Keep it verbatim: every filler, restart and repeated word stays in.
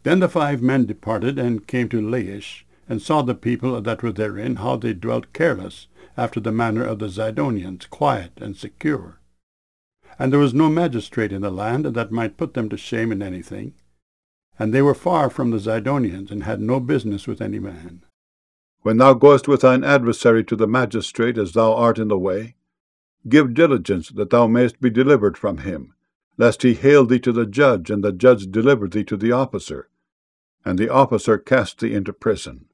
Then the five men departed, and came to Laish, and saw the people that were therein, how they dwelt careless, after the manner of the Zidonians, quiet and secure. And there was no magistrate in the land that might put them to shame in anything. And they were far from the Zidonians, and had no business with any man. When thou goest with thine adversary to the magistrate, as thou art in the way, give diligence that thou mayest be delivered from him, lest he hale thee to the judge, and the judge deliver thee to the officer, and the officer cast thee into prison.